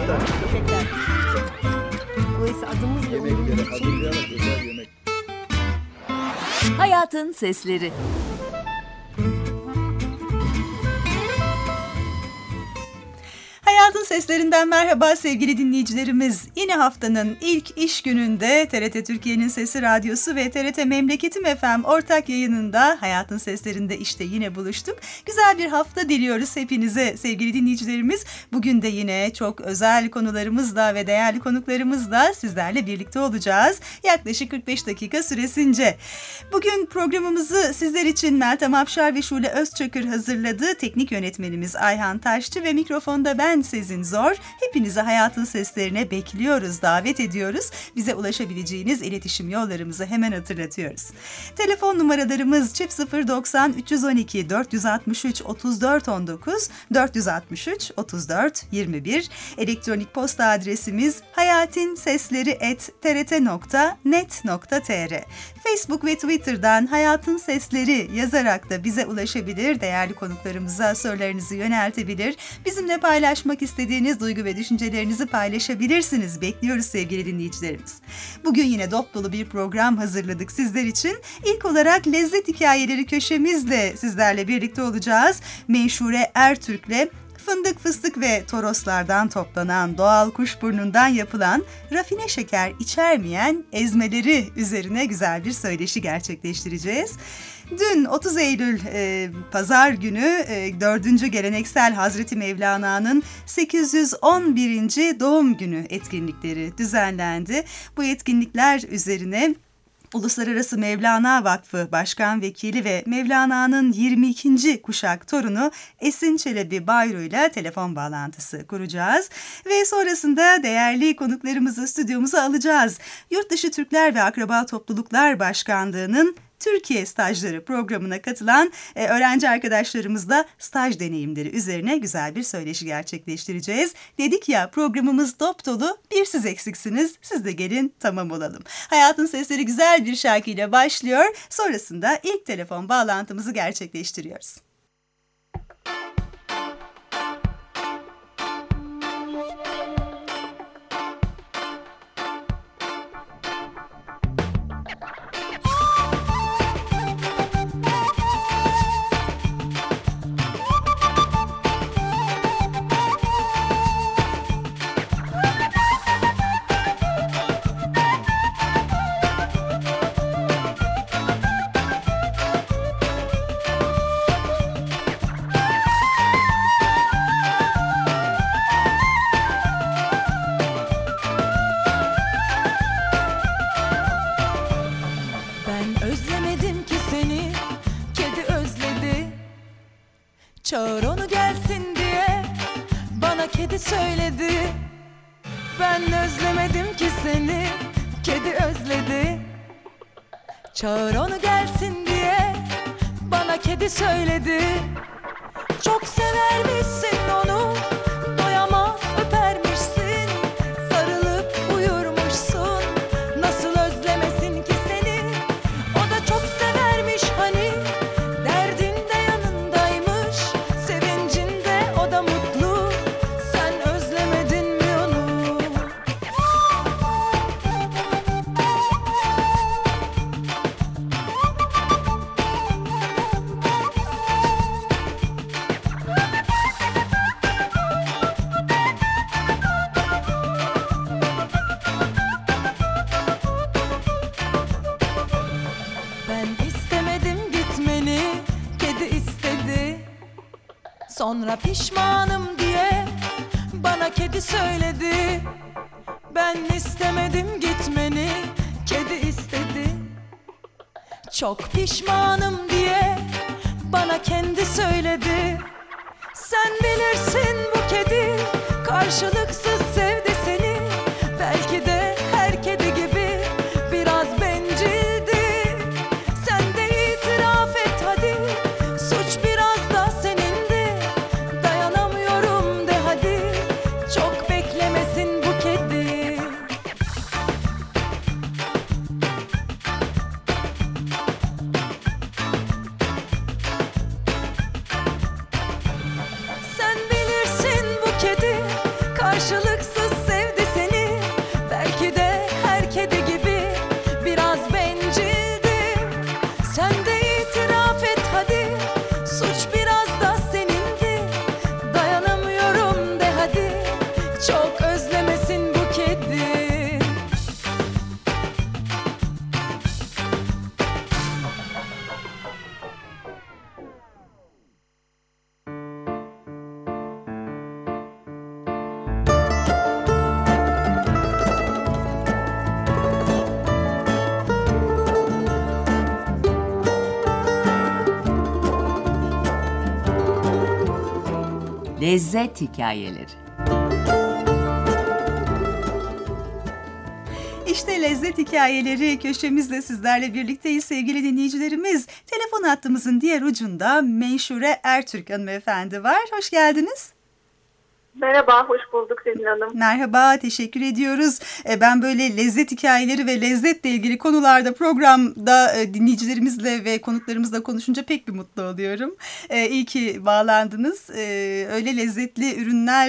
Teşekkürler. Dolayısıyla adımızla Yemekleri uyumlu için hazırlayarak özel yemek. Hayatın Sesleri. Hayatın Seslerinden merhaba sevgili dinleyicilerimiz. Yine haftanın ilk iş gününde TRT Türkiye'nin Sesi Radyosu ve TRT Memleketim FM ortak yayınında Hayatın Seslerinde işte yine buluştuk. Güzel bir hafta diliyoruz hepinize sevgili dinleyicilerimiz. Bugün de yine çok özel konularımızla ve değerli konuklarımızla sizlerle birlikte olacağız. Yaklaşık 45 dakika süresince. Bugün programımızı sizler için Meltem Afşar ve Şule Özçakır hazırladı. Teknik yönetmenimiz Ayhan Taşçı ve mikrofonda ben Sezin Zor. Hepinizi Hayatın Seslerine bekliyoruz, davet ediyoruz. Bize ulaşabileceğiniz iletişim yollarımızı hemen hatırlatıyoruz. Telefon numaralarımız çift 090 312 463 34 19 463 34 21. Elektronik posta adresimiz hayatinsesleri@trt.net.tr. Facebook ve Twitter'dan Hayatın Sesleri yazarak da bize ulaşabilir, değerli konuklarımıza sorularınızı yöneltebilir, bizimle paylaşmak istediğiniz duygu ve düşüncelerinizi paylaşabilirsiniz. Bekliyoruz sevgili dinleyicilerimiz. Bugün yine dop dolu bir program hazırladık sizler için. İlk olarak lezzet hikayeleri köşemizle sizlerle birlikte olacağız. Menşure Ertürk'le fındık, fıstık ve toroslardan toplanan doğal kuşburnundan yapılan rafine şeker içermeyen ezmeleri üzerine güzel bir söyleşi gerçekleştireceğiz. Dün 30 Eylül Pazar günü 4. Geleneksel Hazreti Mevlana'nın 811. doğum günü etkinlikleri düzenlendi. Bu etkinlikler üzerine Uluslararası Mevlana Vakfı Başkan Vekili ve Mevlana'nın 22. kuşak torunu Esin Çelebi Bayro ile telefon bağlantısı kuracağız. Ve sonrasında değerli konuklarımızı stüdyomuza alacağız. Yurtdışı Türkler ve Akraba Topluluklar Başkanlığı'nın Türkiye Stajları programına katılan öğrenci arkadaşlarımızla staj deneyimleri üzerine güzel bir söyleşi gerçekleştireceğiz. Dedik ya, programımız dop dolu, bir siz eksiksiniz, siz de gelin tamam olalım. Hayatın Sesleri güzel bir şarkıyla başlıyor. Sonrasında ilk telefon bağlantımızı gerçekleştiriyoruz. Çağır onu gelsin diye bana kedi söyledi. Ben özlemedim ki seni, kedi özledi. Çağır onu gelsin diye bana kedi söyledi. Çok severmişsin onu, doyamaz öpermişsin. Sarılıp uyurmuşsun, nasıl özlemesin ki seni. O da çok severmiş hani, derdinde yanındaymış. Sevincinde o da mutlu, sen özlemedin mi onu? Ben istemedim gitmeni, kedi istedi. Sonra pişmanım diye bana kedi söyledi. Ben istemedim gitmeni, kedi istedi. Çok pişmanım diye bana kendi söyledi. Sen bilirsin bu kedi karşılıksız sevdi seni. Belki de her kedi gibi biraz bencildi. Sen de itiraf et hadi, suç biraz da senindi. Dayanamıyorum de hadi, çok beklemesin bu kedi. Sen bilirsin bu kedi karşılıksız Lezzet hikayeleri. İşte lezzet hikayeleri köşemizde sizlerle birlikteyiz sevgili dinleyicilerimiz. Telefon hattımızın diğer ucunda Menşure Ertürk hanımefendi var. Hoş geldiniz. Merhaba, hoş bulduk Selin Hanım. Merhaba, teşekkür ediyoruz. Ben böyle lezzet hikayeleri ve lezzetle ilgili konularda programda dinleyicilerimizle ve konuklarımızla konuşunca pek bir mutlu oluyorum. İyi ki bağlandınız. Öyle lezzetli ürünler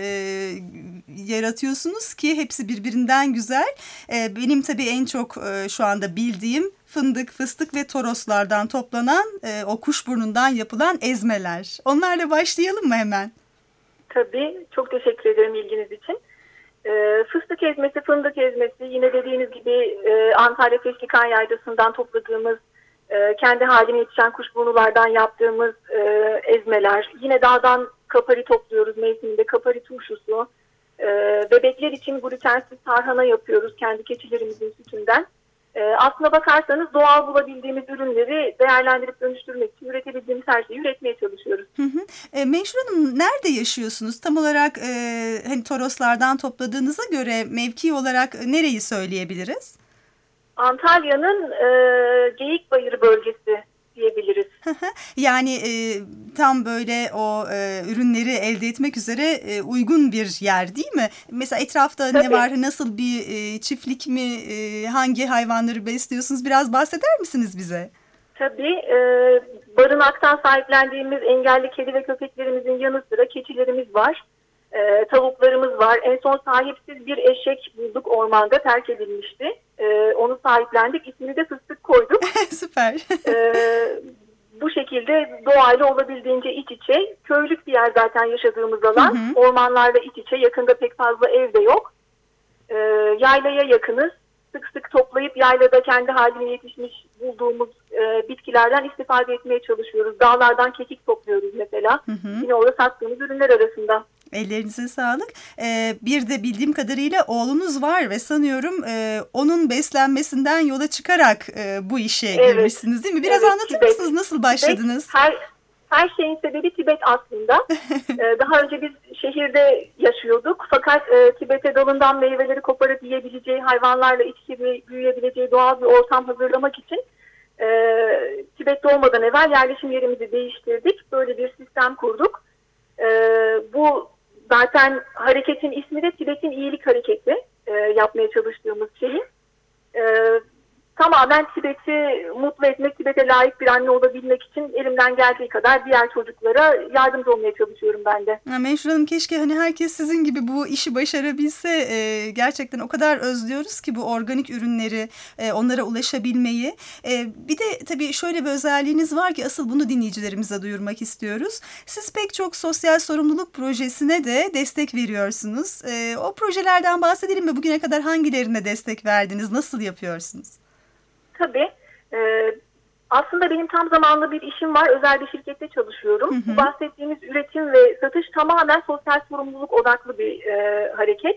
yaratıyorsunuz ki hepsi birbirinden güzel. Benim tabii en çok şu anda bildiğim fındık, fıstık ve toroslardan toplanan o kuşburnundan yapılan ezmeler. Onlarla başlayalım mı hemen? Tabii, çok teşekkür ederim ilginiz için. Fıstık ezmesi, fındık ezmesi, yine dediğiniz gibi Antalya Teşkikan Yaylası'ndan topladığımız, kendi haline yetişen kuşburnulardan yaptığımız ezmeler. Yine dağdan kapari topluyoruz mevsiminde, kapari turşusu. Bebekler için glutensiz tarhana yapıyoruz kendi keçilerimizin sütünden. Aslına bakarsanız doğal bulabildiğimiz ürünleri değerlendirip dönüştürmek için üretebildiğimiz her şeyi üretmeye çalışıyoruz. Menşure Hanım, nerede yaşıyorsunuz? Tam olarak hani Toroslardan topladığınıza göre mevki olarak nereyi söyleyebiliriz? Antalya'nın Geyikbayırı bölgesi diyebiliriz. Yani tam böyle o ürünleri elde etmek üzere uygun bir yer değil mi? Mesela etrafta Tabii. ne var, nasıl bir çiftlik mi, hangi hayvanları besliyorsunuz? Biraz bahseder misiniz bize? Tabii, barınaktan sahiplendiğimiz engelli kedi ve köpeklerimizin yanı sıra keçilerimiz var. Tavuklarımız var. En son sahipsiz bir eşek bulduk, ormanda terk edilmişti. Onu sahiplendik. İsmini de Fıstık koyduk. Süper. Bu şekilde doğayla olabildiğince iç içe. Köylük bir yer zaten yaşadığımız alan. Ormanlarla iç içe. Yakında pek fazla ev de yok. Yaylaya yakınız. Sık sık toplayıp yaylada kendi haline yetişmiş bulduğumuz bitkilerden istifade etmeye çalışıyoruz. Dağlardan kekik topluyoruz mesela. Yine orada sattığımız ürünler arasında. Ellerinize sağlık. Bir de bildiğim kadarıyla oğlunuz var ve sanıyorum onun beslenmesinden yola çıkarak bu işe girmişsiniz değil mi? Biraz anlatır Tibet. mısınız? Nasıl başladınız? Tibet, her şeyin sebebi Tibet aslında. Daha önce biz şehirde yaşıyorduk. Fakat Tibet'e dalından meyveleri koparıp yiyebileceği, hayvanlarla iç içe büyüyebileceği doğal bir ortam hazırlamak için Tibet'te olmadan evvel yerleşim yerimizi değiştirdik. Böyle bir sistem kurduk. Bu zaten hareketin ismi de Tibet'in iyilik hareketi, yapmaya çalıştığımız şeyin. Tamamen Tibet'i mutlu etmek, Tibet'e layık bir anne olabilmek için elimden geldiği kadar diğer çocuklara yardımcı olmaya çalışıyorum ben de. Menşure Hanım, keşke hani herkes sizin gibi bu işi başarabilse. Gerçekten o kadar özlüyoruz ki bu organik ürünleri, onlara ulaşabilmeyi. Bir de tabii şöyle bir özelliğiniz var ki asıl bunu dinleyicilerimize duyurmak istiyoruz. Siz pek çok sosyal sorumluluk projesine de destek veriyorsunuz. O projelerden bahsedelim mi? Bugüne kadar hangilerine destek verdiniz? Nasıl yapıyorsunuz? Tabii. Aslında benim tam zamanlı bir işim var. Özel bir şirkette çalışıyorum. Bu bahsettiğimiz üretim ve satış tamamen sosyal sorumluluk odaklı bir hareket.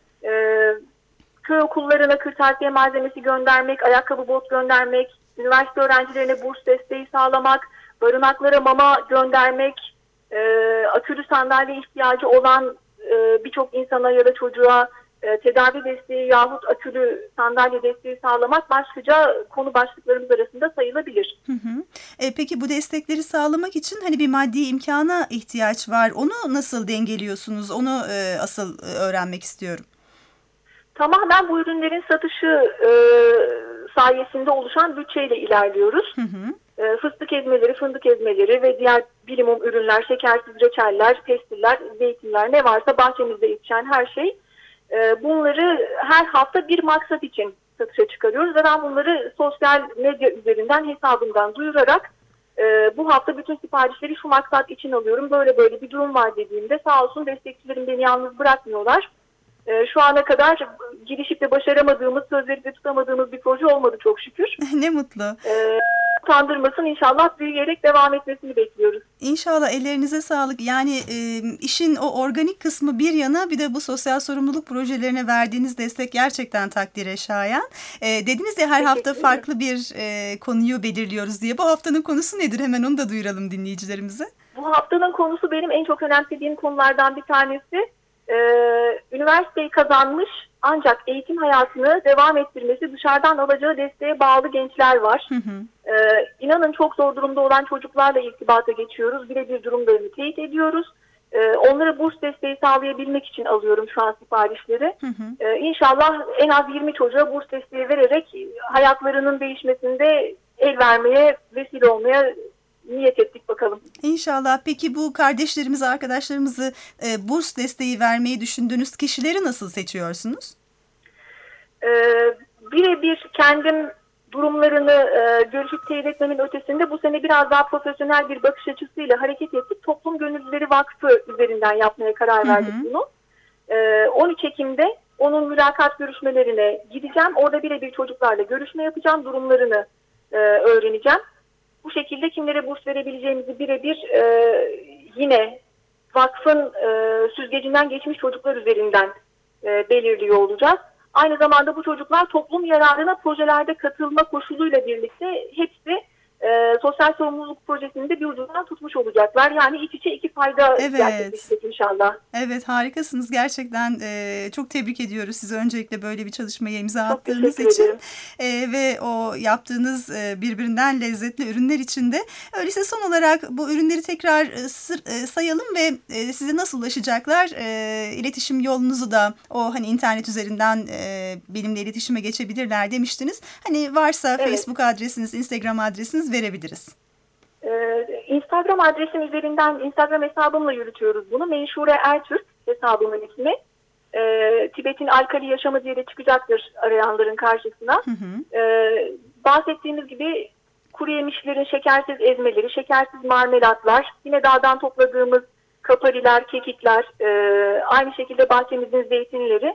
Köy okullarına kırtasiye malzemesi göndermek, ayakkabı bot göndermek, üniversite öğrencilerine burs desteği sağlamak, barınaklara mama göndermek, akülü sandalye ihtiyacı olan birçok insana ya da çocuğa tedavi desteği yahut akülü sandalye desteği sağlamak başlıca konu başlıklarımız arasında sayılabilir. Peki bu destekleri sağlamak için hani bir maddi imkana ihtiyaç var. Onu nasıl dengeliyorsunuz? Onu asıl öğrenmek istiyorum. Tamamen bu ürünlerin satışı sayesinde oluşan bütçeyle ilerliyoruz. Fıstık ezmeleri, fındık ezmeleri ve diğer bilimum ürünler, şekersiz reçeller, pestiller, zeytinler, ne varsa bahçemizde yetişen her şey. Bunları her hafta bir maksat için satışa çıkarıyoruz ve ben bunları sosyal medya üzerinden hesabımdan duyurarak bu hafta bütün siparişleri şu maksat için alıyorum, böyle böyle bir durum var dediğimde sağ olsun destekçilerim beni yalnız bırakmıyorlar. Şu ana kadar girişip de başaramadığımız, sözleri de tutamadığımız bir proje olmadı çok şükür. Ne mutlu. Utandırmasın, inşallah büyüyerek devam etmesini bekliyoruz. İnşallah, ellerinize sağlık. Yani işin o organik kısmı bir yana, bir de bu sosyal sorumluluk projelerine verdiğiniz destek gerçekten takdire şayan. Dediniz ya her hafta farklı bir konuyu belirliyoruz diye. Bu haftanın konusu nedir? Hemen onu da duyuralım dinleyicilerimize. Bu haftanın konusu benim en çok önemsediğim konulardan bir tanesi. Üniversiteyi kazanmış ancak eğitim hayatını devam ettirmesi, dışarıdan alacağı desteğe bağlı gençler var. İnanın çok zor durumda olan çocuklarla irtibata geçiyoruz. Birebir durumlarını teyit ediyoruz. Onlara burs desteği sağlayabilmek için alıyorum şu an siparişleri. İnşallah en az 20 çocuğa burs desteği vererek hayatlarının değişmesinde el vermeye, vesile olmaya niyet ettik bakalım. İnşallah. Peki bu kardeşlerimizi, arkadaşlarımızı burs desteği vermeyi düşündüğünüz kişileri nasıl seçiyorsunuz? Birebir kendim durumlarını görüşüp teyit etmemin ötesinde bu sene biraz daha profesyonel bir bakış açısıyla hareket ettik. Toplum Gönüllüleri Vakfı üzerinden yapmaya karar verdik bunu. 13 Ekim'de onun mülakat görüşmelerine gideceğim. Orada birebir çocuklarla görüşme yapacağım. Durumlarını öğreneceğim. Bu şekilde kimlere burs verebileceğimizi birebir yine vakfın süzgecinden geçmiş çocuklar üzerinden belirliyor olacağız. Aynı zamanda bu çocuklar toplum yararına projelerde katılma koşuluyla birlikte hepsi sosyal sorumluluk projesinde bir ucundan tutmuş olacaklar. Yani iç içe iki fayda gerçekleşecek inşallah. Evet, harikasınız. Gerçekten çok tebrik ediyoruz sizi öncelikle böyle bir çalışmaya imza attığınız için. Ve o yaptığınız birbirinden lezzetli ürünler için de. Öyleyse son olarak bu ürünleri tekrar sayalım ve size nasıl ulaşacaklar? İletişim yolunuzu da o hani internet üzerinden benimle iletişime geçebilirler demiştiniz. Hani varsa Facebook adresiniz, Instagram adresiniz verebiliriz. Instagram adresim üzerinden, Instagram hesabımla yürütüyoruz bunu. Menşure Ertürk hesabımın ismi. Tibet'in Alkali Yaşamı diye de çıkacaktır arayanların karşısına. Bahsettiğimiz gibi kuru yemişlerin şekersiz ezmeleri, şekersiz marmelatlar, yine dağdan topladığımız kapariler, kekikler, aynı şekilde bahçemizin zeytinleri,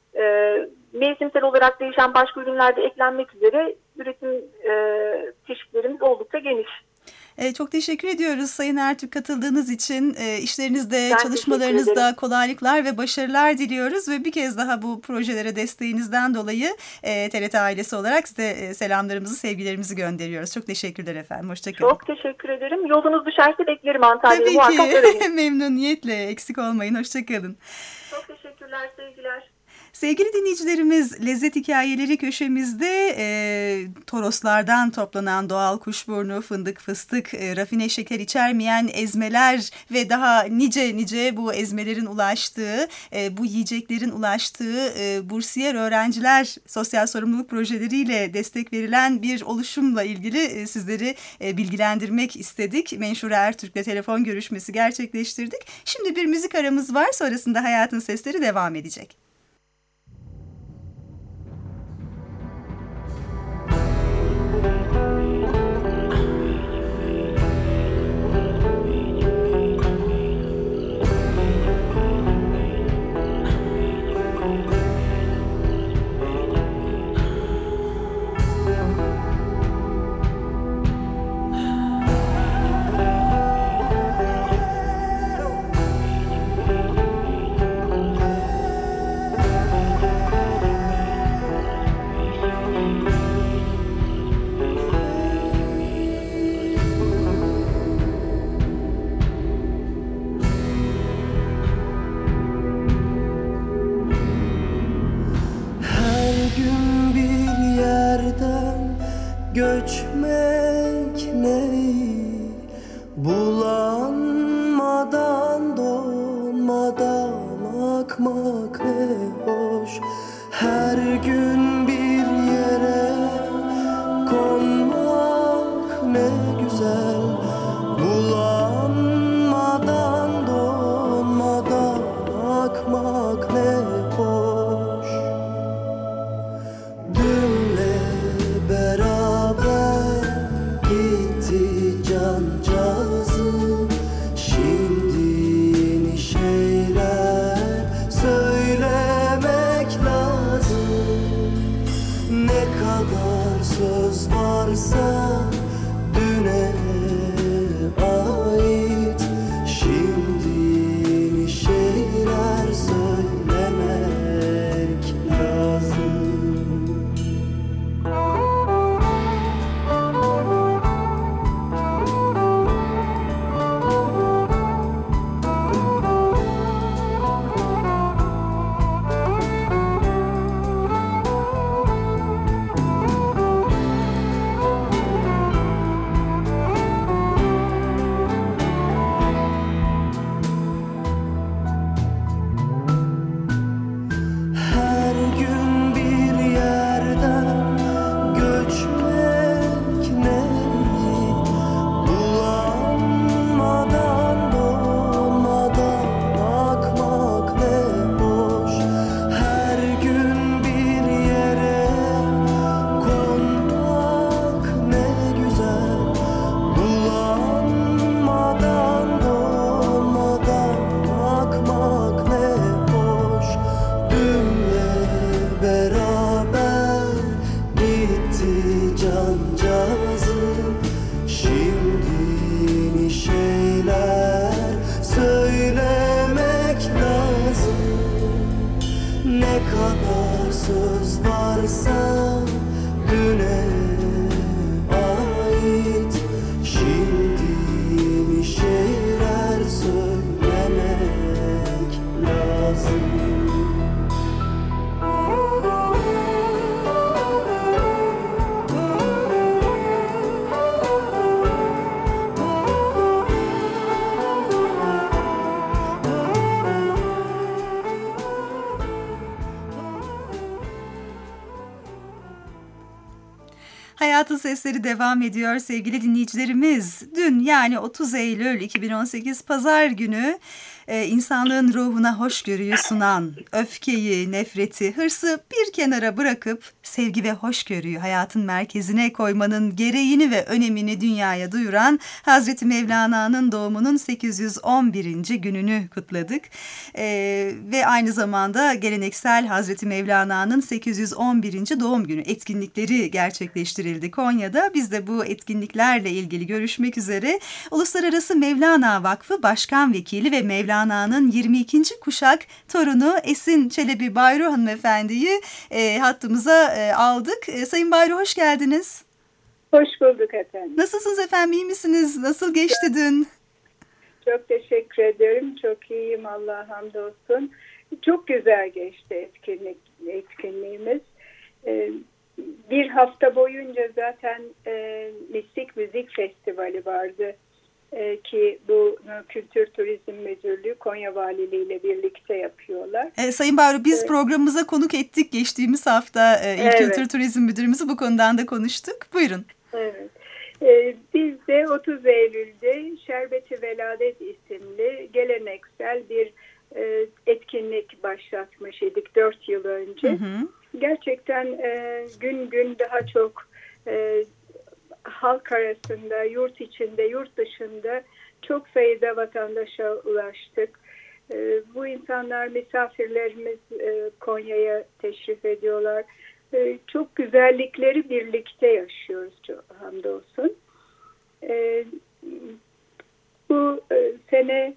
mevsimsel olarak değişen başka ürünler de eklenmek üzere üretim çeşitlerimiz oldukça geniş. Çok teşekkür ediyoruz Sayın Ertürk katıldığınız için. İşlerinizde, çalışmalarınızda kolaylıklar ve başarılar diliyoruz ve bir kez daha bu projelere desteğinizden dolayı TRT ailesi olarak size selamlarımızı, sevgilerimizi gönderiyoruz. Çok teşekkürler efendim. Hoşçakalın. Çok teşekkür ederim. Yolunuz düşerse beklerim Antalya'ya. Tabii ki. Memnuniyetle. Eksik olmayın. Hoşçakalın. Çok teşekkürler, sevgiler. Sevgili dinleyicilerimiz, Lezzet Hikayeleri köşemizde Toroslardan toplanan doğal kuşburnu, fındık, fıstık, rafine şeker içermeyen ezmeler ve daha nice bu ezmelerin ulaştığı, bu yiyeceklerin ulaştığı bursiyer öğrenciler sosyal sorumluluk projeleriyle destek verilen bir oluşumla ilgili sizleri bilgilendirmek istedik. Menşure Ertürk'le telefon görüşmesi gerçekleştirdik. Şimdi bir müzik aramız var, sonrasında Hayatın Sesleri devam edecek. Göçmek neyi, bulanmadan donmadan akmak ne hoş. Her gün bir yere konmak ne güzel, bulanmadan donmadan akmak ne hoş. Dünle beraber gitti cancağızım, şimdi yeni şeyler söylemek lazım. Ne kadar söz varsa düne ait varsa düne ait. Şimdi bir şeyler söylemek lazım. Hayatın Sesleri devam ediyor sevgili dinleyicilerimiz. Dün yani 30 Eylül 2018 Pazar günü insanlığın ruhuna hoşgörüyü sunan, öfkeyi, nefreti, hırsı bir kenara bırakıp sevgi ve hoşgörüyü hayatın merkezine koymanın gereğini ve önemini dünyaya duyuran Hazreti Mevlana'nın doğumunun 811. gününü kutladık. Ve aynı zamanda geleneksel Hazreti Mevlana'nın 811. doğum günü etkinlikleri gerçekleştirildi Konya'da. Biz de bu etkinliklerle ilgili görüşmek üzere Uluslararası Mevlana Vakfı Başkan Vekili ve Mevlana'nın 22. kuşak torunu Esin Çelebi Bayru hanımefendiyi hattımıza aldık. Sayın Bayru, hoş geldiniz. Hoş bulduk efendim. Nasılsınız efendim, iyi misiniz? Nasıl geçti dün? Çok teşekkür ederim. Çok iyiyim, Allah'a hamdolsun. Çok güzel geçti etkinliğimiz. Bir hafta boyunca zaten Mistik Müzik Festivali vardı. Ki bu Kültür Turizm Müdürlüğü Konya Valiliği ile birlikte yapıyorlar. Sayın Bayru, biz programımıza konuk ettik geçtiğimiz hafta evet. Kültür Turizm Müdürümüzü, bu konudan da konuştuk. Buyurun. Evet. Biz de 30 Eylül'de Şerbeti Veladet isimli geleneksel bir etkinlik başlatmış idik 4 yıl önce. Hı hı. Gerçekten gün gün daha çok halk arasında, yurt içinde, yurt dışında çok sayıda vatandaşa ulaştık. Bu insanlar, misafirlerimiz Konya'ya teşrif ediyorlar. Çok güzellikleri birlikte yaşıyoruz, çok hamdolsun. Bu sene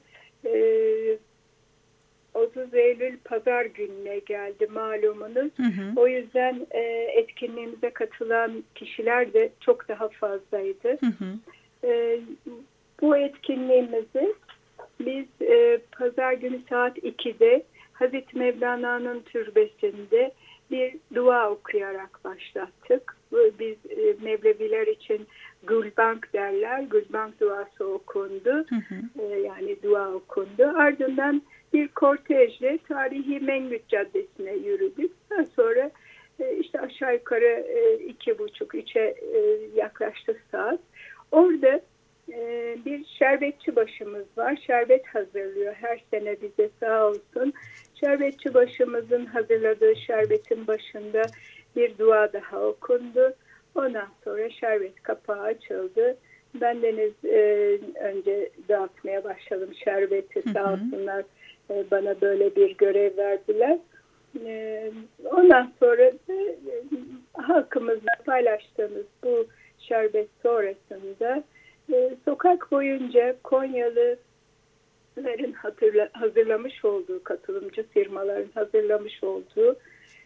30 Eylül Pazar gününe geldi malumunuz. Hı hı. O yüzden etkinliğimize katılan kişiler de çok daha fazlaydı. Hı hı. Bu etkinliğimizi biz Pazar günü saat 2'de Hazreti Mevlana'nın türbesinde bir dua okuyarak başlattık. Biz Mevleviler için Gülbank derler. Gülbank duası okundu. Hı hı. Yani dua okundu. Ardından bir kortejle tarihi Mengüt Caddesi'ne yürüdük. Daha sonra işte aşağı yukarı 2,5-3'e yaklaştı saat. Orada bir şerbetçi başımız var. Şerbet hazırlıyor her sene bize, sağ olsun. Şerbetçi başımızın hazırladığı şerbetin başında bir dua daha okundu. Ondan sonra şerbet kapağı açıldı. Bendeniz önce dağıtmaya başladım şerbeti, sağ olsunlar. Bana böyle bir görev verdiler. Ondan sonra halkımızla paylaştığımız bu şerbet sonrasında sokak boyunca Konyalıların hazırlamış olduğu, katılımcı firmaların hazırlamış olduğu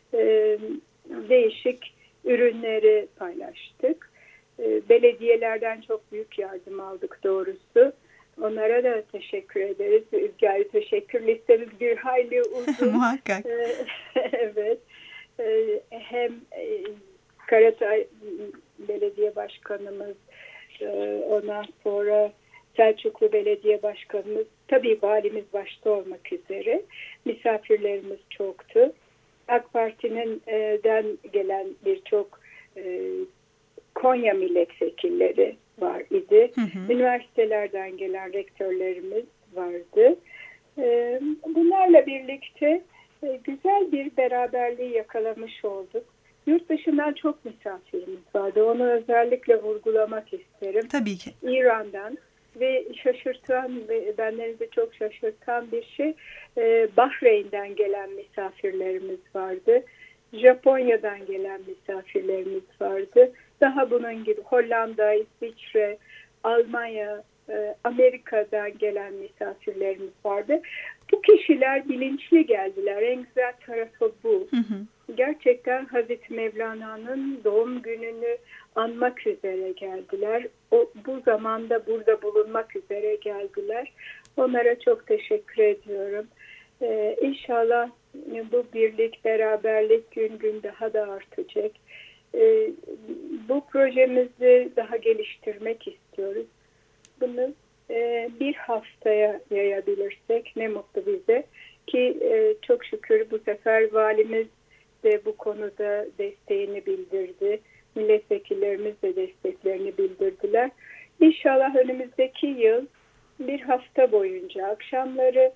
değişik ürünleri paylaştık. Belediyelerden çok büyük yardım aldık doğrusu. Onlara da teşekkür ederiz. Yani teşekkür listemiz bir hayli uzun. Muhakkak. Evet. Hem Karatay Belediye Başkanımız, ondan sonra Selçuklu Belediye Başkanımız, tabii valimiz başta olmak üzere misafirlerimiz çoktu. AK Parti'nin gelen birçok Konya milletvekilleri var idi. Hı hı. Üniversitelerden gelen rektörlerimiz vardı. Bunlarla birlikte güzel bir beraberliği yakalamış olduk. Yurt dışından çok misafirimiz vardı. Onu özellikle vurgulamak isterim. Tabii ki. İran'dan ve şaşırtan ve bendenizi çok şaşırtan bir şey, Bahreyn'den gelen misafirlerimiz vardı. Japonya'dan gelen misafirlerimiz vardı. Daha bunun gibi Hollanda, İsviçre, Almanya, Amerika'dan gelen misafirlerimiz vardı. Bu kişiler bilinçli geldiler. En güzel tarafı bu. Gerçekten Hazreti Mevlana'nın doğum gününü anmak üzere geldiler. Bu zamanda burada bulunmak üzere geldiler. Onlara çok teşekkür ediyorum. İnşallah bu birlik, beraberlik gün gün daha da artacak. Bu projemizi daha geliştirmek istiyoruz. Bunu bir haftaya yayabilirsek ne mutlu bize ki çok şükür bu sefer valimiz de bu konuda desteğini bildirdi. Milletvekillerimiz de desteklerini bildirdiler. İnşallah önümüzdeki yıl bir hafta boyunca akşamları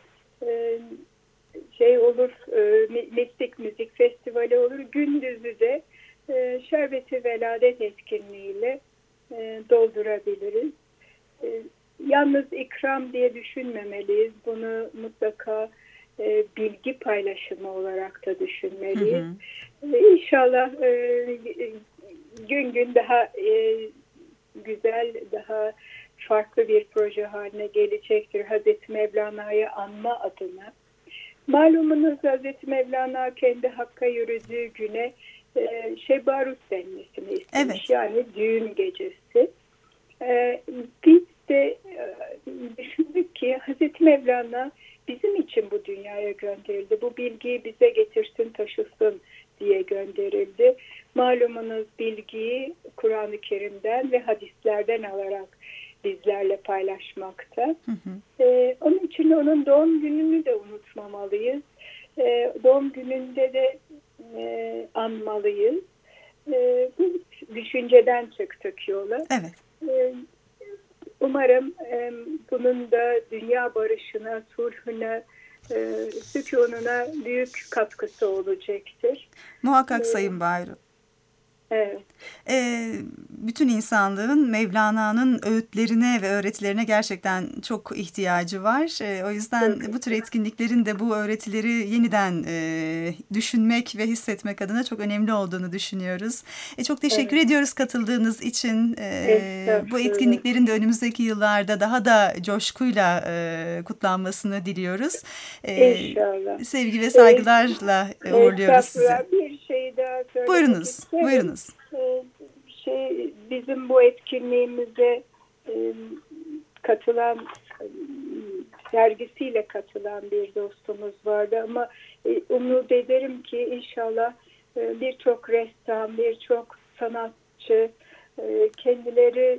mistik müzik festivali olur. Gündüzü de Şerbeti Veladet etkinliğiyle doldurabiliriz. Yalnız ikram diye düşünmemeliyiz. Bunu mutlaka bilgi paylaşımı olarak da düşünmeliyiz. İnşallah gün gün daha güzel, daha farklı bir proje haline gelecektir Hazreti Mevlana'yı anma adına. Malumunuz Hazreti Mevlana kendi Hakk'a yürüdüğü güne Şebarus denmesini istemiş. Evet. Yani düğün gecesi. Biz de düşündük ki Hazreti Mevlana bizim için bu dünyaya gönderildi. Bu bilgiyi bize getirsin, taşısın diye gönderildi. Malumunuz bilgiyi Kur'an-ı Kerim'den ve hadislerden alarak bizlerle paylaşmakta. Onun için onun doğum gününü de unutmamalıyız. Doğum gününde de anmalıyız. Bu düşünceden çıktık yola. Evet. Umarım bunun da dünya barışına, sulhuna, sükununa büyük katkısı olacaktır. Muhakkak Sayın Bayru. Evet. Bütün insanlığın Mevlana'nın öğütlerine ve öğretilerine gerçekten çok ihtiyacı var. O yüzden bu tür etkinliklerin de bu öğretileri yeniden düşünmek ve hissetmek adına çok önemli olduğunu düşünüyoruz. Çok teşekkür ediyoruz katıldığınız için. Bu etkinliklerin de önümüzdeki yıllarda daha da coşkuyla kutlanmasını diliyoruz. İnşallah. Sevgi ve saygılarla uğurluyoruz sizi. Bir şey daha söylemek Buyurunuz, isterim. buyurunuz. Bizim bu etkinliğimize katılan, sergisiyle katılan bir dostumuz vardı ama umut ederim ki inşallah birçok ressam, birçok sanatçı kendileri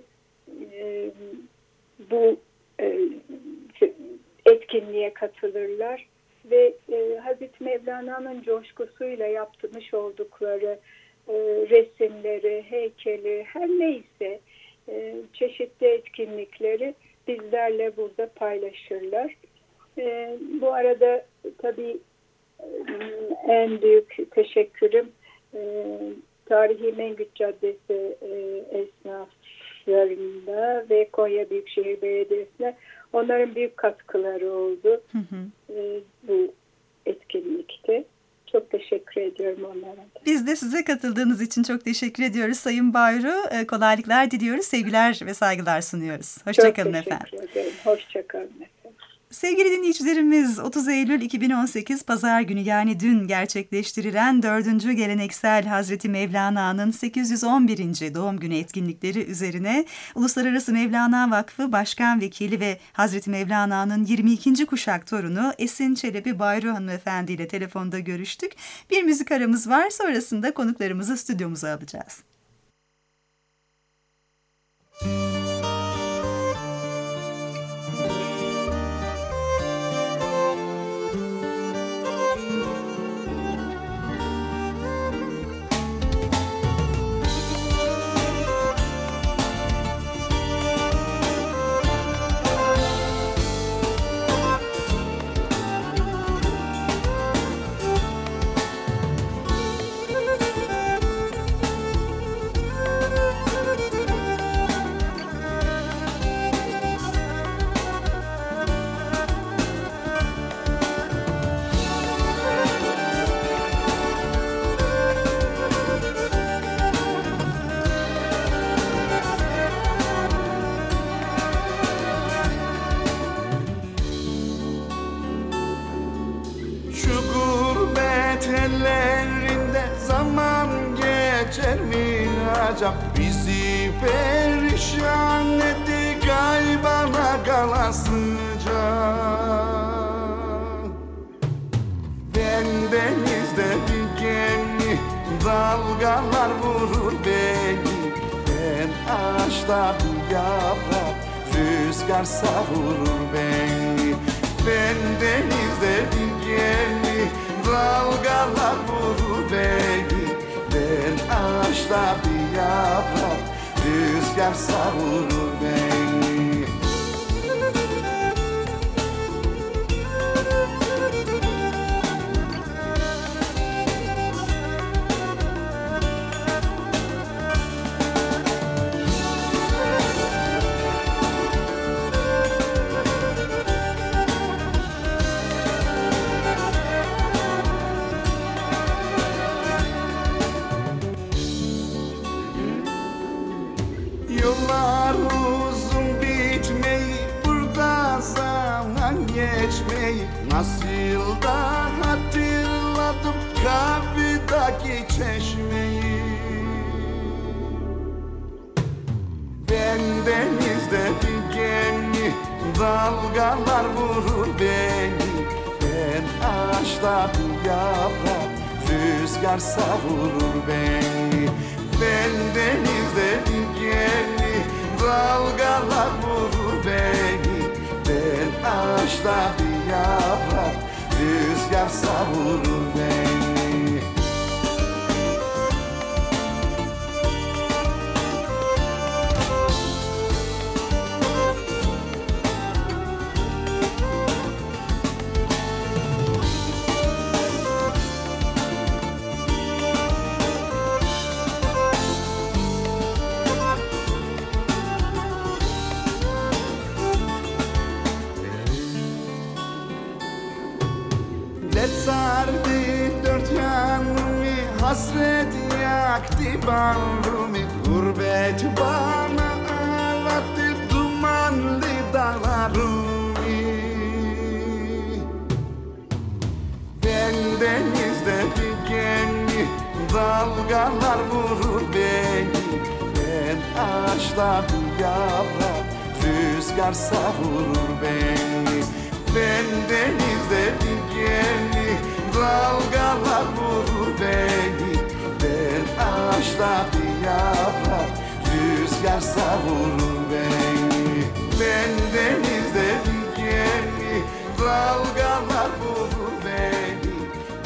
bu etkinliğe katılırlar ve Hazreti Mevlana'nın coşkusuyla yapmış oldukları resimleri, heykeli, her neyse çeşitli etkinlikleri bizlerle burada paylaşırlar. Bu arada tabii en büyük teşekkürüm Tarihi Mengüç Caddesi esnaflarında ve Konya Büyükşehir Belediyesi'ne, onların büyük katkıları oldu bu etkinlikte. Çok teşekkür ediyorum onlara da. Biz de size katıldığınız için çok teşekkür ediyoruz Sayın Bayru. Kolaylıklar diliyoruz. Sevgiler ve saygılar sunuyoruz. Hoşçakalın efendim. Çok teşekkür ederim. Hoşçakalın efendim. Sevgili dinleyicilerimiz, 30 Eylül 2018 Pazar günü, yani dün gerçekleştirilen 4. geleneksel Hazreti Mevlana'nın 811. doğum günü etkinlikleri üzerine Uluslararası Mevlana Vakfı Başkan Vekili ve Hazreti Mevlana'nın 22. kuşak torunu Esin Çelebi Bayru Hanımefendi ile telefonda görüştük. Bir müzik aramız var, sonrasında konuklarımızı stüdyomuza alacağız. olacak. Bizi perişan etti kaybana kalasıca. Ben denizde bir gemi, dalgalar vurur beni. Ben ağaçta bir yaprak, rüzgar savurur beni. Ben denizde bir gemi, dalgalar vurur beni. Ben ağaçta bir yaprak, rüzgar savurur beni. Yollar uzun bitmeyi, burada zaman geçmeyi. Nasıl da hatırladım kapıdaki çeşmeyi. Ben denizde bir gemi, dalgalar vurur beni. Ben ağaçta bir yaprak, rüzgar savurur beni. Ben denizde bir gemi, dalgalar vurur beni. Ben ağaçta bir yaprak, rüzgar savurur beni. Sardı dört yanımı, hasret yaktı bağrımı. Gurbet bana ağlattı dumanlı dağlarımı. Ben denizde bir gemi, dalgalar vurur beni. Ben ağaçta bir yaprak, rüzgar savurur beni. Ben denizde bir gemi, dalgalar vurur beni. Ben ağaçta bir yaprak, rüzgar savurur beni. Ben denizde bir gemi, dalgalar vurur beni.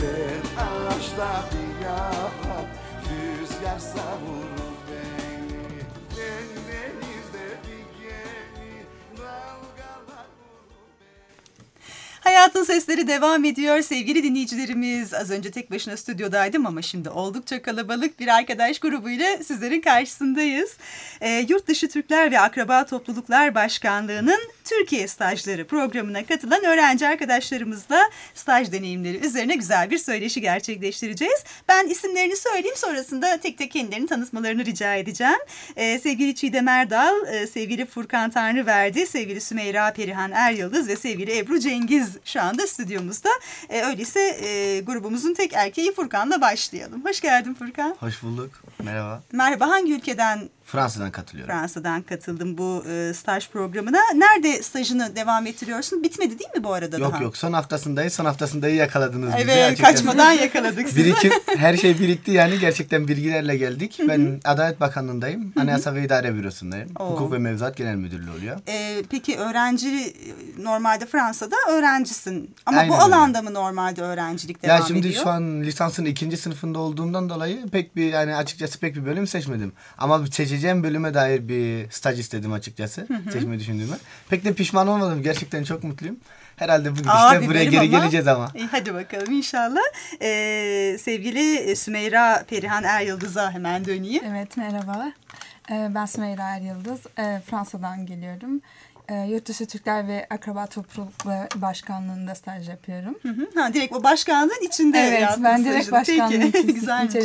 Ben ağaçta bir yaprak, rüzgar savurur beni. Ben denizde bir gemi, dalgalar vurur beni. Hayatın Sesleri devam ediyor sevgili dinleyicilerimiz. Az önce tek başına stüdyodaydım ama şimdi oldukça kalabalık bir arkadaş grubuyla sizlerin karşısındayız. Yurtdışı Türkler ve Akraba Topluluklar Başkanlığı'nın Türkiye Stajları programına katılan öğrenci arkadaşlarımızla staj deneyimleri üzerine güzel bir söyleşi gerçekleştireceğiz. Ben isimlerini söyleyeyim, sonrasında tek tek kendilerini tanıtmalarını rica edeceğim. Sevgili Çiğdem Erdal, sevgili Furkan Tanrıverdi, sevgili Sümeyra Perihan Eryıldız ve sevgili Ebru Cengiz şu anda stüdyomuzda. Öyleyse grubumuzun tek erkeği Furkan'la başlayalım. Hoş geldin Furkan. Hoş bulduk. Merhaba. Merhaba. Hangi ülkeden? Fransa'dan katılıyorum. Fransa'dan katıldım bu staj programına. Nerede stajını devam ettiriyorsun? Bitmedi değil mi bu arada yok, daha? Yok, son haftasındayız. Son haftasında iyi yakaladınız bizi. Evet, kaçmadan yakaladık sizi. Her şey birikti yani, gerçekten bilgilerle geldik. Ben Adalet Bakanlığı'ndayım. Anayasa ve İdare Bürosu'ndayım. Hukuk ve Mevzuat Genel Müdürlüğü oluyor. Peki öğrenci, normalde Fransa'da öğrencisin. Ama Aynen bu öyle. alanda mı normalde öğrencilik devam ediyor? Ya şimdi şu an lisansın 2. sınıfında olduğumdan dolayı açıkçası pek bir bölüm seçmedim. Ama seçeceğim bölüme dair bir staj istedim açıkçası. Seçmeyi düşündüğümü. Pek de pişman olmadım. Gerçekten çok mutluyum. Herhalde bu gidişle buraya geri geleceğiz ama. Hadi bakalım inşallah. Sevgili Sümeyra Perihan Eryıldız'a hemen döneyim. Evet, merhaba. Ben Sümeyra Eryıldız. Fransa'dan geliyorum. Yurtdışı Türkler ve Akraba Toplulukları Başkanlığı'nda staj yapıyorum. Direkt o başkanlığın içinde. Evet, ben direkt başkanlığın içerisindeyim.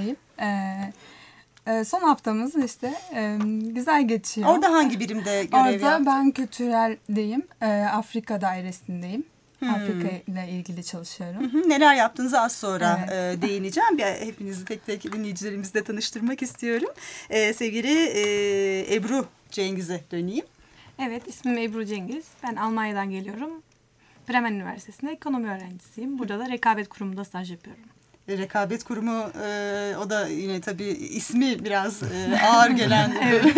Son haftamız işte güzel geçiyor. Orada hangi birimde görev yaptın? Orada ben kültüreldeyim. Afrika dairesindeyim. Afrika ile ilgili çalışıyorum. Neler yaptığınızı az sonra Evet. değineceğim. Hepinizi tek tek dinleyicilerimizle tanıştırmak istiyorum. Sevgili Ebru Cengiz'e döneyim. Evet, ismim Ebru Cengiz. Ben Almanya'dan geliyorum. Bremen Üniversitesi'nde ekonomi öğrencisiyim. Burada da rekabet kurumunda staj yapıyorum. Rekabet Kurumu o da yine tabii ismi biraz ağır gelen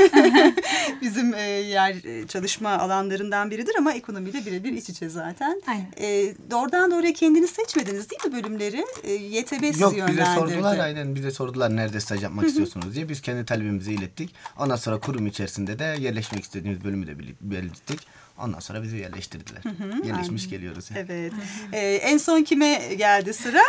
bizim yer çalışma alanlarından biridir ama ekonomiyle birebir iç içe zaten. Aynen. Doğrudan doğruya kendiniz seçmediniz değil mi bölümleri? YTB sizi Yok yönlendirdi. bize sordular, aynen bize sordular nerede staj yapmak istiyorsunuz diye. Biz kendi talebimizi ilettik. Ondan sonra kurum içerisinde de yerleşmek istediğimiz bölümü de belirttik. Ondan sonra bizi yerleştirdiler. Yerleşmiş geliyoruz. Yani. Evet. En son kime geldi sıra?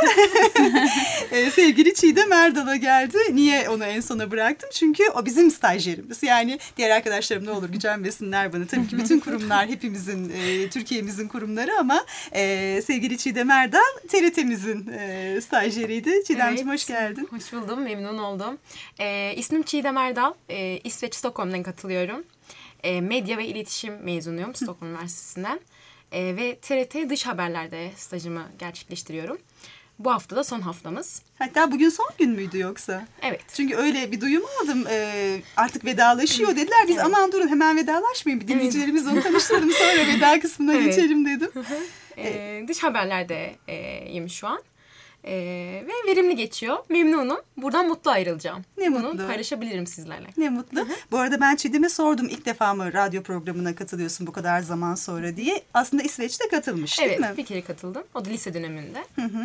Sevgili Çiğdem Erdal'a geldi. Niye onu en sona bıraktım? Çünkü o bizim stajyerimiz. Yani diğer arkadaşlarım ne olur gücenmesinler bana. Tabii ki bütün kurumlar hepimizin, Türkiye'mizin kurumları ama sevgili Çiğdem Erdal TRT'mizin stajyeriydi. Çiğdemciğim hoş geldin. Hoş buldum, memnun oldum. İsmim Çiğdem Erdal. İsveç Stockholm'dan katılıyorum. Medya ve iletişim mezunuyum Stockholm Üniversitesi'nden. Ve TRT Dış Haberler'de stajımı gerçekleştiriyorum. Bu hafta da son haftamız. Hatta bugün son gün müydü yoksa? Evet. Çünkü öyle bir duyum aldım. Artık vedalaşıyor dediler. Biz aman durun hemen vedalaşmayın. Bir dinleyicilerimizle onu tanıştıralım sonra veda kısmına geçelim dedim. Dış Haberler'deyim şu an. Ve verimli geçiyor. Memnunum. Buradan mutlu ayrılacağım. Ne Bunu mutlu. paylaşabilirim sizlerle. Ne mutlu. Bu arada ben Çiğdem'e sordum ilk defa mı radyo programına katılıyorsun bu kadar zaman sonra diye. Aslında İsveç'te katılmış değil mi? Evet, bir kere katıldım. O da lise döneminde.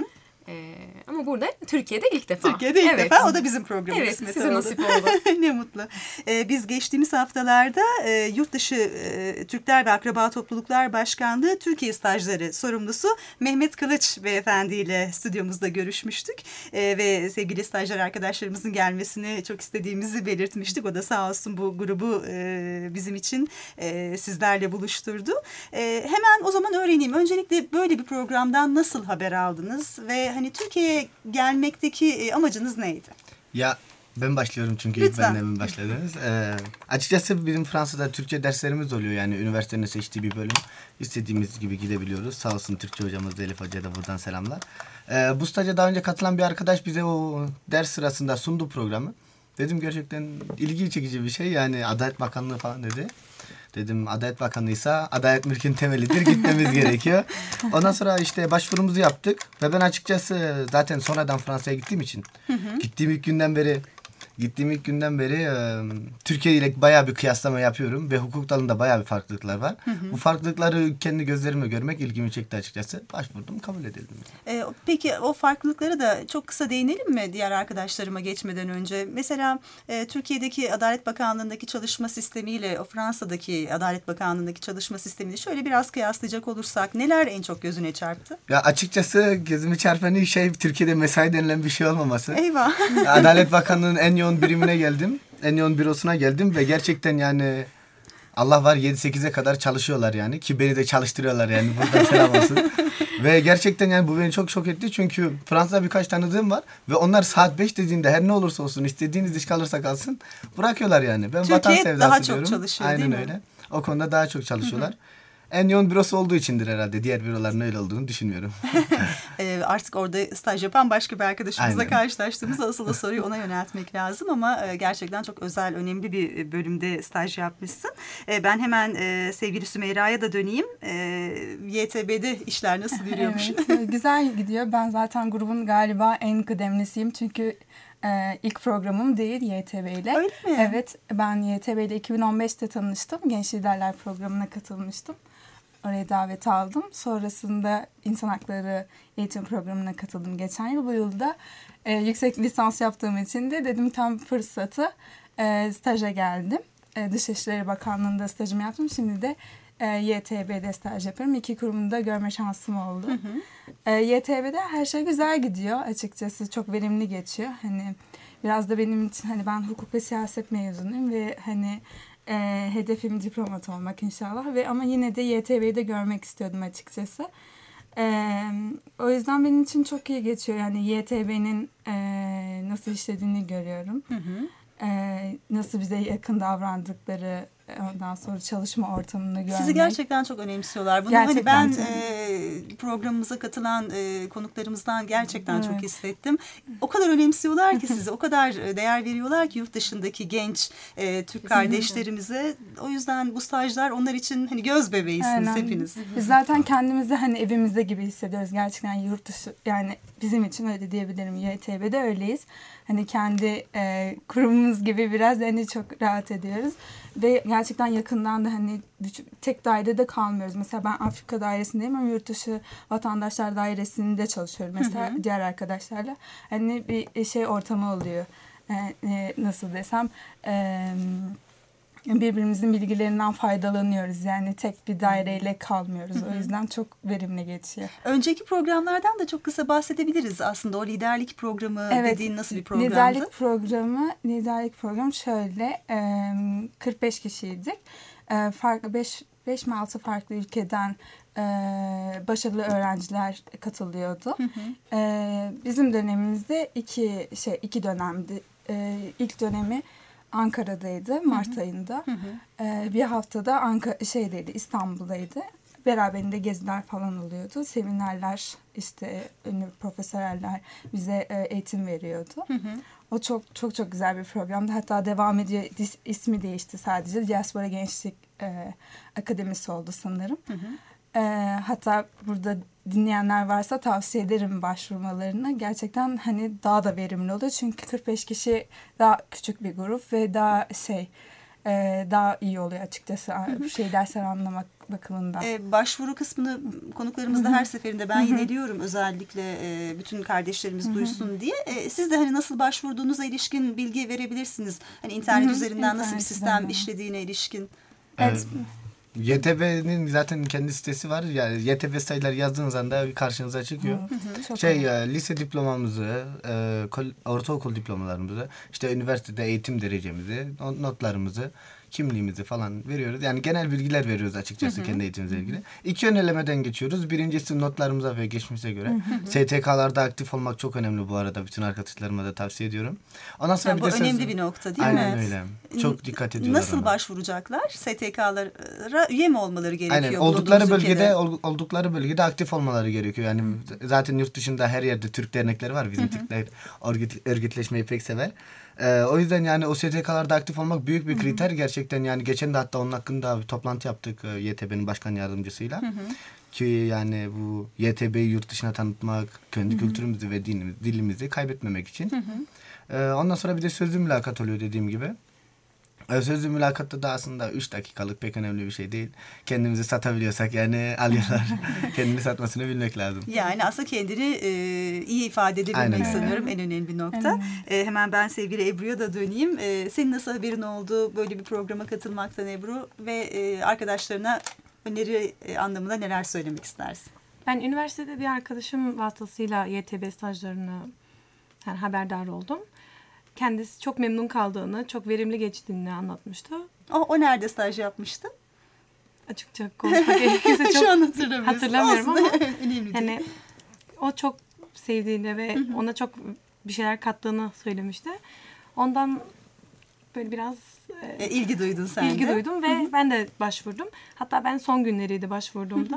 Ama burada Türkiye'de ilk defa. Türkiye'de ilk defa. O da bizim programımız. Evet, size nasip oldu. Ne mutlu. Biz geçtiğimiz haftalarda Yurtdışı Türkler ve Akraba Topluluklar Başkanlığı Türkiye Stajları sorumlusu Mehmet Kılıç Beyefendi ile stüdyomuzda görüşmüştük. Ve sevgili stajyer arkadaşlarımızın gelmesini çok istediğimizi belirtmiştik. O da sağ olsun bu grubu bizim için sizlerle buluşturdu. Hemen o zaman öğreneyim. Öncelikle böyle bir programdan nasıl haber aldınız ve hani Türkiye'ye gelmekteki amacınız neydi? Ya ben başlıyorum çünkü Lütfen. ilk benden başladınız. Açıkçası bizim Fransa'da Türkçe derslerimiz oluyor. Yani üniversitenin seçtiği bir bölüm. İstediğimiz gibi gidebiliyoruz. Sağ olsun Türkçe hocamız Elif Hoca'ya da buradan selamlar. Bu staja daha önce katılan bir arkadaş bize o ders sırasında sundu programı. Dedim gerçekten ilgi çekici bir şey. Yani Adalet Bakanlığı falan dedi. Dedim Adalet Bakanlığıysa adalet mülkün temelidir, gitmemiz gerekiyor. Ondan sonra işte başvurumuzu yaptık ve ben açıkçası zaten sonradan Fransa'ya gittiğim için gittiğim ilk günden beri Türkiye ile bayağı bir kıyaslama yapıyorum ve hukuk dalında bayağı bir farklılıklar var. Bu farklılıkları kendi gözlerimle görmek ilgimi çekti açıkçası. Başvurdum, kabul edildim. Peki o farklılıklara da çok kısa değinelim mi diğer arkadaşlarıma geçmeden önce? Mesela Türkiye'deki Adalet Bakanlığı'ndaki çalışma sistemiyle o Fransa'daki Adalet Bakanlığı'ndaki çalışma sistemini şöyle biraz kıyaslayacak olursak neler en çok gözüne çarptı? Ya açıkçası gözümü çarpan ilk şey Türkiye'de mesai denilen bir şey olmaması. Eyvah. Adalet Bakanlığı'nın en yoğun birimine geldim. En yoğun bürosuna geldim ve gerçekten yani Allah var 7-8'e kadar çalışıyorlar yani. Ki beni de çalıştırıyorlar yani. Buradan selam olsun. Ve gerçekten yani bu beni çok şok etti. Çünkü Fransa'da birkaç tanıdığım var. Ve onlar saat 5 dediğinde her ne olursa olsun istediğiniz iş kalırsa kalsın bırakıyorlar yani. Ben Türkiye vatan sevdası daha çok diyorum. çalışıyor Aynen değil mi? öyle. O konuda daha çok çalışıyorlar. En yoğun bürosu olduğu içindir herhalde. Diğer büroların öyle olduğunu düşünmüyorum. Artık orada staj yapan başka bir arkadaşımızla Aynen. karşılaştığımızda asıl o soruyu ona yöneltmek lazım ama gerçekten çok özel, önemli bir bölümde staj yapmışsın. Ben hemen sevgili Sümeyra'ya da döneyim. YTB'de işler nasıl yürüyormuş? Evet, güzel gidiyor. Ben zaten grubun galiba en kıdemlisiyim çünkü ilk programım değil YTB ile. Öyle mi? Evet, ben YTB ile 2015'te tanıştım. Genç Liderler programına katılmıştım. Oraya davet aldım. Sonrasında İnsan Hakları Eğitim Programı'na katıldım geçen yıl. Bu yılda yüksek lisans yaptığım için de dedim tam fırsatı staja geldim. Dışişleri Bakanlığı'nda stajımı yaptım. Şimdi de YTB'de staj yapıyorum. 2 kurumu da görme şansım oldu. YTB'de her şey güzel gidiyor açıkçası. Çok verimli geçiyor. Hani biraz da benim için hani ben hukuk ve siyaset mezunuyum ve hani hedefim diplomat olmak inşallah ve ama yine de YTB'yi de görmek istiyordum açıkçası. O yüzden benim için çok iyi geçiyor. Yani YTB'nin nasıl işlediğini görüyorum. Nasıl bize yakın davrandıkları ondan sonra çalışma ortamını görmek. Sizi gerçekten çok önemsiyorlar. Bunu Gerçekten hani ben programımıza katılan konuklarımızdan gerçekten çok hissettim. O kadar önemsiyorlar ki sizi, o kadar değer veriyorlar ki yurt dışındaki genç Türk kardeşlerimize. O yüzden bu stajlar onlar için hani göz bebeğisiniz hepiniz. Biz zaten kendimizi hani evimizde gibi hissediyoruz. Gerçekten yurt dışı, yani bizim için öyle diyebilirim. YTB'de öyleyiz. Hani kendi kurumumuz gibi biraz hani çok rahat ediyoruz. Ve gerçekten yakından da hani tek dairede kalmıyoruz. Mesela ben Afrika dairesindeyim ama yurt dışı vatandaşlar dairesinde çalışıyorum. Mesela diğer arkadaşlarla. Hani bir şey ortamı oluyor. Nasıl desem... birbirimizin bilgilerinden faydalanıyoruz. Yani tek bir daireyle kalmıyoruz. O yüzden çok verimli geçiyor. Önceki programlardan da çok kısa bahsedebiliriz aslında. O liderlik programı dediğin nasıl bir programdı? Liderlik programı şöyle 45 kişiydik. Farklı 5 mi 6 farklı ülkeden başarılı öğrenciler katılıyordu. Bizim dönemimizde iki dönemdi. İlk dönemi Ankara'daydı Mart ayında. Bir haftada İstanbul'daydı. Beraberinde geziler falan oluyordu. Seminerler, işte ünlü profesörler bize eğitim veriyordu. O çok çok çok güzel bir programdı. Hatta devam ediyor. İsmi değişti sadece. Diaspora Gençlik Akademisi oldu sanırım. Hatta burada dinleyenler varsa tavsiye ederim başvurmalarını. Gerçekten hani daha da verimli oluyor. Çünkü 45 kişi daha küçük bir grup ve daha iyi oluyor açıkçası dersler anlamak bakımından. Başvuru kısmını konuklarımızda her seferinde ben yineliyorum, özellikle bütün kardeşlerimiz duysun diye. Siz de hani nasıl başvurduğunuza ilişkin bilgi verebilirsiniz. Hani internet üzerinden nasıl bir sistem işlediğine ilişkin. Evet. YTB'nin zaten kendi sitesi var. Yani YTB sayılar yazdığınız anda karşınıza çıkıyor. Lise diplomamızı, ortaokul diplomalarımızı, işte üniversitede eğitim derecemizi, notlarımızı, kimliğimizi falan veriyoruz. Yani genel bilgiler veriyoruz açıkçası kendi eğitimimizle ilgili. 2 yönelemeden geçiyoruz. Birincisi notlarımıza ve geçmişe göre. STK'larda aktif olmak çok önemli bu arada. Bütün arkadaşlarıma da tavsiye ediyorum. Ondan sonra bu önemli bir nokta değil mi? Aynen öyle. Çok dikkat ediyorlar Nasıl ona. Başvuracaklar? STK'lara üye mi olmaları gerekiyor? Aynen. Oldukları bölgede aktif olmaları gerekiyor. Yani zaten yurt dışında her yerde Türk dernekleri var. Bizim Türkler örgütleşmeyi pek sever. O yüzden yani o STK'larda aktif olmak büyük bir kriter gerçekten. Yani geçen de hatta onun hakkında bir toplantı yaptık YTB'nin başkan yardımcısıyla. Ki yani bu YTB'yi yurt dışına tanıtmak, kendi kültürümüzü ve dilimizi kaybetmemek için. Ondan sonra bir de sözlü mülakat oluyor dediğim gibi. Sözlü mülakatta da aslında 3 dakikalık pek önemli bir şey değil. Kendimizi satabiliyorsak yani alıyorlar. Kendini satmasını bilmek lazım. Yani aslında kendini iyi ifade edebilmek sanıyorum en önemli nokta. Hemen ben sevgili Ebru'ya da döneyim. Senin nasıl haberin oldu böyle bir programa katılmaktan Ebru ve arkadaşlarına öneri anlamında neler söylemek istersin? Ben üniversitede bir arkadaşım vasıtasıyla YTB stajlarını haberdar oldum. Kendisi çok memnun kaldığını, çok verimli geçtiğini anlatmıştı. O nerede staj yapmıştı? Açıkça konuşmak gerekirse çok şu an hatırlamıyorum ama önemli yani o çok sevdiğini ve ona çok bir şeyler kattığını söylemişti. Ondan böyle biraz ilgi duydun sen de. İlgi duydum ve ben de başvurdum. Hatta ben son günleriydi başvurduğumda.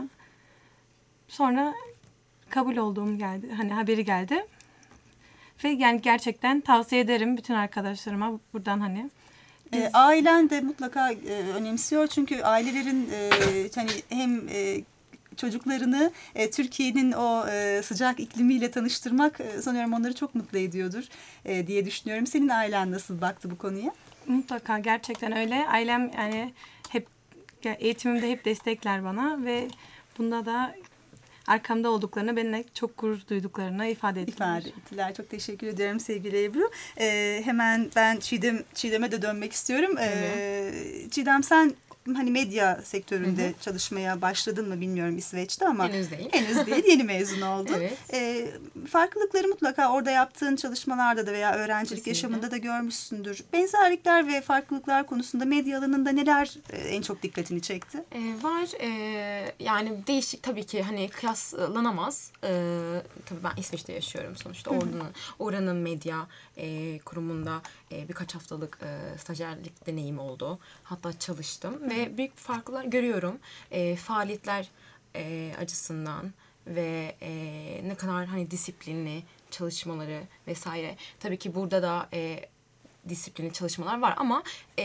Sonra kabul olduğum geldi. Hani haberi geldi. Ve yani gerçekten tavsiye ederim bütün arkadaşlarıma buradan hani. Ailen de mutlaka önemsiyor çünkü ailelerin hani hem çocuklarını Türkiye'nin o sıcak iklimiyle tanıştırmak sanıyorum onları çok mutlu ediyordur diye düşünüyorum. Senin ailen nasıl baktı bu konuya? Mutlaka gerçekten öyle. Ailem yani hep eğitimimde hep destekler bana ve bunda da arkamda olduklarını, benimle çok gurur duyduklarını ifade ettiler. Çok teşekkür ediyorum sevgili Ebru. Hemen ben Çiğdem'e de dönmek istiyorum. Çiğdem sen hani medya sektöründe çalışmaya başladın mı bilmiyorum İsveç'te ama. Henüz değil. Henüz değil, yeni mezun oldun. Evet. Farklılıkları mutlaka orada yaptığın çalışmalarda da veya öğrencilik yaşamında da görmüşsündür. Benzerlikler ve farklılıklar konusunda medya alanında neler en çok dikkatini çekti? Var. Yani değişik tabii ki hani kıyaslanamaz. Tabii ben İsveç'te yaşıyorum sonuçta. Oranın medya kurumunda birkaç haftalık stajyerlik deneyim oldu. Hatta çalıştım ve büyük farklar görüyorum. Faaliyetler açısından ve ne kadar hani disiplinli çalışmaları vesaire. Tabii ki burada da disiplinli çalışmalar var ama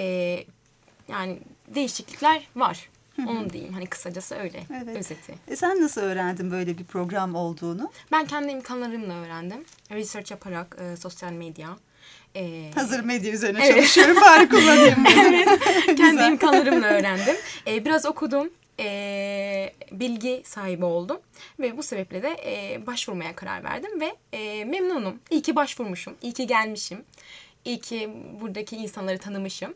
yani değişiklikler var. Onu diyeyim. Hani kısacası öyle. Evet. Özeti. Sen nasıl öğrendin böyle bir program olduğunu? Ben kendi imkanlarımla öğrendim. Research yaparak sosyal medya. Hazır medya üzerine çalışıyorum. Bari kullanayım. Evet. Kendi imkanlarımla öğrendim. Biraz okudum. Bilgi sahibi oldum. Ve bu sebeple de başvurmaya karar verdim. Ve memnunum. İyi ki başvurmuşum. İyi ki gelmişim. İyi ki buradaki insanları tanımışım.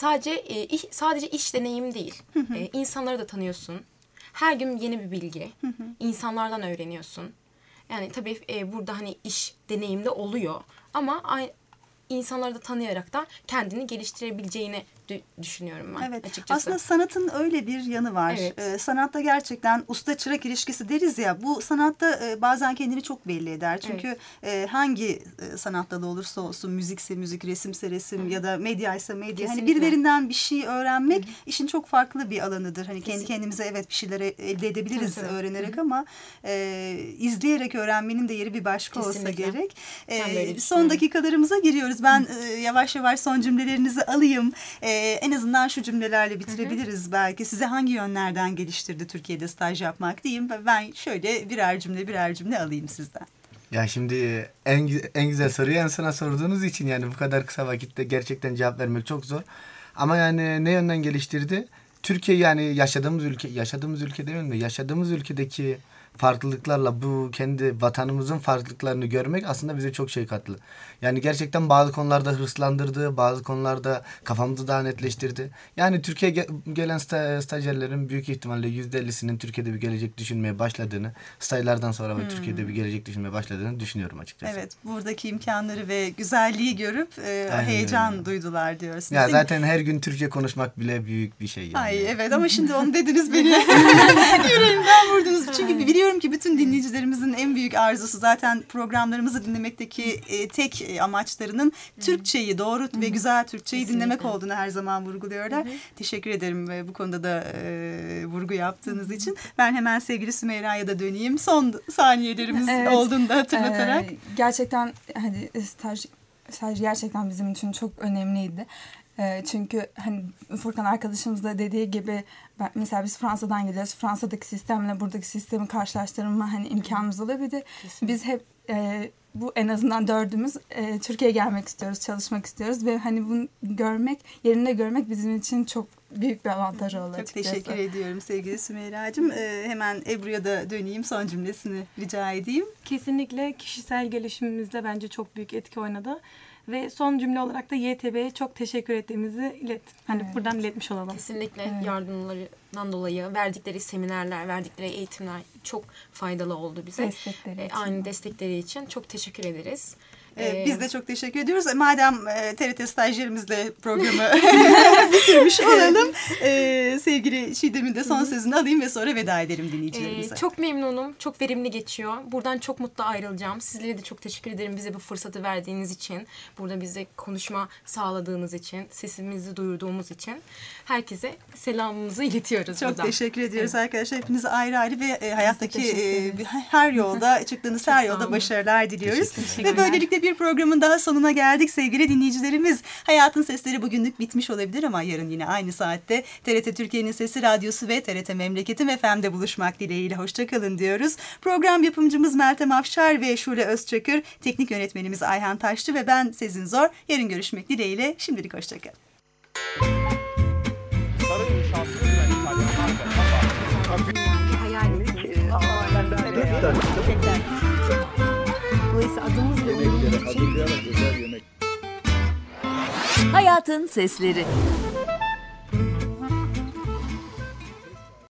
Sadece iş deneyim değil. İnsanları da tanıyorsun. Her gün yeni bir bilgi. İnsanlardan öğreniyorsun. Yani tabii burada hani iş deneyimde oluyor. Ama insanları da tanıyarak da kendini geliştirebileceğini düşünüyorum ben açıkçası. Aslında sanatın öyle bir yanı var. Evet. Sanatta gerçekten usta çırak ilişkisi deriz ya. Bu sanatta bazen kendini çok belli eder. Çünkü hangi sanat dalı olursa olsun, müzikse müzik, resimse resim ya da medyaysa medya. Kesinlikle. Hani birilerinden bir şey öğrenmek işin çok farklı bir alanıdır. Hani kendi kendimize bir şeyler elde edebiliriz öğrenerek ama izleyerek öğrenmenin de yeri bir başka Kesinlikle. olsa gerek. Ben Son dakikalarımıza giriyoruz. Ben yavaş yavaş son cümlelerinizi alayım. En azından şu cümlelerle bitirebiliriz belki. Size hangi yönlerden geliştirdi Türkiye'de staj yapmak diyeyim. Ben şöyle birer cümle alayım sizden. Ya şimdi en güzel soruyu en sona sorduğunuz için yani bu kadar kısa vakitte gerçekten cevap vermek çok zor. Ama yani ne yönden geliştirdi? Türkiye yani yaşadığımız ülke değil mi? Yaşadığımız ülkedeki farklılıklarla bu kendi vatanımızın farklılıklarını görmek aslında bize çok şey kattı. Yani gerçekten bazı konularda hırslandırdı, bazı konularda kafamızı daha netleştirdi. Yani Türkiye'ye gelen stajyerlerin büyük ihtimalle %50'sinin Türkiye'de bir gelecek düşünmeye başladığını, stajlardan sonra Türkiye'de bir gelecek düşünmeye başladığını düşünüyorum açıkçası. Evet, buradaki imkanları ve güzelliği görüp heyecan duydular diyorsunuz. Ya zaten her gün Türkçe konuşmak bile büyük bir şey yani. Ay evet ama şimdi onu dediniz beni. Yüreğimden vurdunuz. Çünkü biliyorum ki bütün dinleyicilerimizin en büyük arzusu zaten programlarımızı dinlemekteki tek amaçlarının Türkçeyi, doğru ve güzel Türkçeyi dinlemek olduğunu her zaman vurguluyorlar. Teşekkür ederim bu konuda da vurgu yaptığınız için. Ben hemen sevgili Sümeyra'ya da döneyim. Son saniyelerimiz olduğunu da hatırlatarak. Gerçekten hani staj gerçekten bizim için çok önemliydi. Çünkü hani Furkan arkadaşımız da dediği gibi mesela biz Fransa'dan geliyoruz. Fransa'daki sistemle buradaki sistemi karşılaştırma hani imkanımız olabilir. Biz hep bu en azından dördümüz Türkiye'ye gelmek istiyoruz, çalışmak istiyoruz ve hani bunu yerinde görmek bizim için çok büyük bir avantaj oldu açıkçası. Çok teşekkür ediyorum sevgili Sümeyra'cığım. Hemen Ebru'ya da döneyim, son cümlesini rica edeyim. Kesinlikle kişisel gelişimimizde bence çok büyük etki oynadı. Ve son cümle olarak da YTB'ye çok teşekkür ettiğimizi buradan iletmiş olalım. Kesinlikle yardımlarından dolayı verdikleri seminerler, verdikleri eğitimler çok faydalı oldu bize. Aynı destekleri için çok teşekkür ederiz. Biz de çok teşekkür ediyoruz. Madem TRT stajyerimizle programı bitirmiş olalım. Sevgili Çiğdem'in de son sözünü alayım ve sonra veda edelim dinleyicilerimize. Çok memnunum. Çok verimli geçiyor. Buradan çok mutlu ayrılacağım. Sizlere de çok teşekkür ederim bize bu fırsatı verdiğiniz için. Burada bize konuşma sağladığınız için, sesimizi duyurduğumuz için. Herkese selamımızı iletiyoruz çok buradan. Teşekkür ediyoruz arkadaşlar. Hepinize ayrı ayrı ve hayattaki her yolda, çıktığınız her yolda başarılar diliyoruz. Ve böylelikle bir programın daha sonuna geldik sevgili dinleyicilerimiz. Hayatın Sesleri bugünlük bitmiş olabilir ama yarın yine aynı saatte TRT Türkiye'nin Sesi Radyosu ve TRT Memleketim FM'de buluşmak dileğiyle hoşçakalın diyoruz. Program yapımcımız Meltem Afşar ve Şule Özçakır, teknik yönetmenimiz Ayhan Taşçı ve ben Sezin Zor. Yarın görüşmek dileğiyle. Şimdilik hoşçakalın. Hayatın Sesleri.